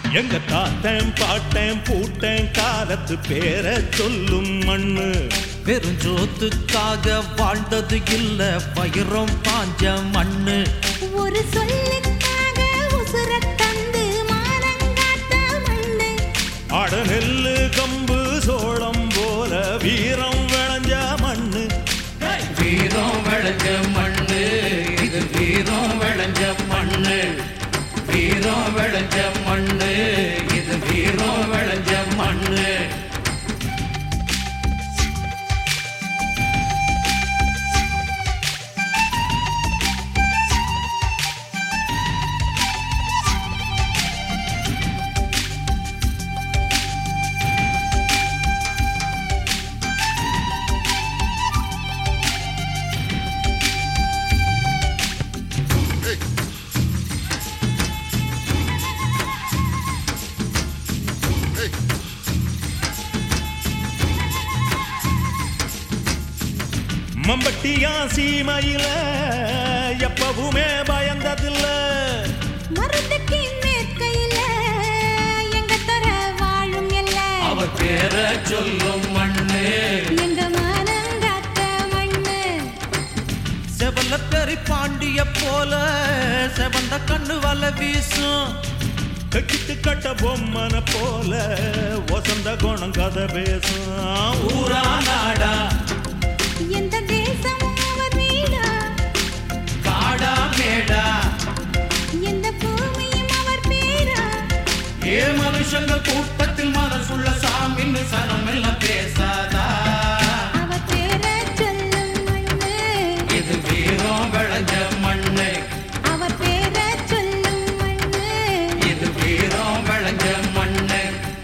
எங்க தாத்தன் பாட்டன் பூட்டன் காலத்து பேர சொல்லும் மண்ணு. பெருஞ்சோத்துக்காக வாழ்ந்தது இல்ல வைரம் பாஞ்ச மண்ணு. ஒரு சொல்லுக்காக உசுர தந்து மானங்காத்த மண்ணு. அட நெல்லு கம்பு சோளம் போல வீரம் விளைஞ்ச மண்ணு. வீரம் விளைஞ்ச மண்ணு இது வீரம் விளைஞ்ச மண்ணு. வீரம் விளைஞ்ச மண்ணு இது வீரம் விளைஞ்ச மண்ணு. மம்பட்டியா சீமையில எப்பவுமே பயந்ததில்ல. மருந்துக்கு மேற்கையில எங்க தர வாழும் எல்ல. அவர் பேர சொல்லும் மண்ணு எங்க மானங்காத்த மண்ணு. செவலத்தறி பாண்டிய போல செவந்த கண்ணு வல வீசும். கட்டிட்டு கட்ட பொம்மன போல வசந்த குணம் கதை பேசும். ஊரா நாடா எந்த தேசமும் அவர் வீடா. காடா மேடா எந்த பூமியும் அவர் பேரா. ஏ மனுஷங்க கூட்டத்தில் மனசுள்ள சாமின்னு சனம் எல்லாம் பேசாதா. அவர் பேர சொல்லும் மண்ணு இது வீரம் விளைஞ்ச மண்ணு. அவர் பேர சொல்லும் மண்ணு இது வீரம் விளைஞ்ச மண்ணு.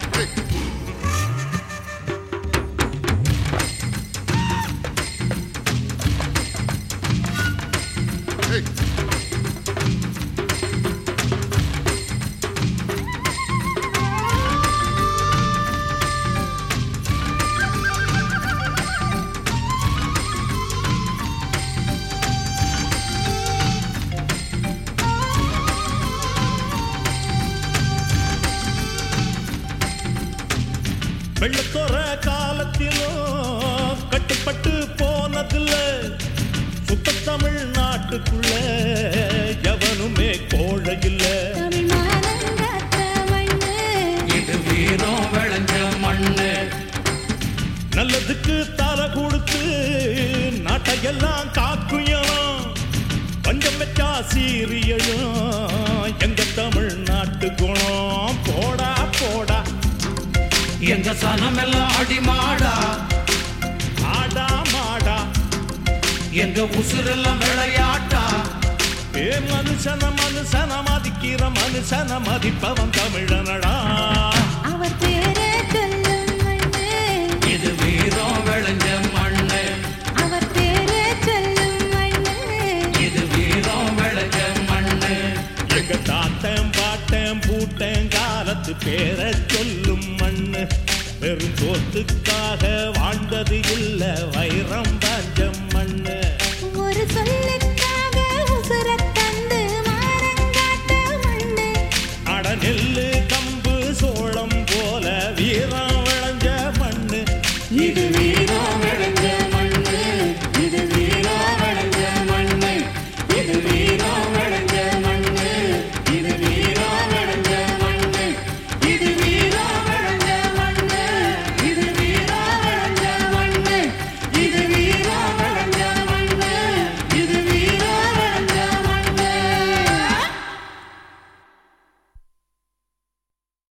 வெள்ளத்தோற காலத்திலும் கட்டுப்பட்டு போனதில்ல. சுத்த தமிழ்நாட்டுக்குள்ள எவனுமே கோழை இல்ல. தமிழ் மானங்காத்த மண்ணு இது வீரம் விளைஞ்ச மண்ணு. நல்லதுக்கு தலை கொடுத்து நாட்டையெல்லாம் காக்குயலாம். பஞ்சம் வச்சா சீரியலும் எங்க தமிழ்நாட்டு குணம். போடா போடா எங்க சனம் எல்லாம் அடிமாடா ஆடா மாடா. எங்க உசுரெல்லாம் விளையாட்டா. ஏ மனுஷன மனுஷன மதிக்கிற மனுஷன மதிப்பவன் தமிழனடா. அவர் பேர சொல்லும் மண்ணு இது வீரம் விளைஞ்ச மண்ணு. அவர் பேர சொல்லும் மண்ணு இது வீரம் விளைஞ்ச மண்ணு. எங்க தாத்தன் பாட்டன் பூட்டன் காலத்து பேர சொல்லும் மண்ணு. பெரும் சோத்துக்காக வாழ்ந்தது இல்ல வைரம் தான்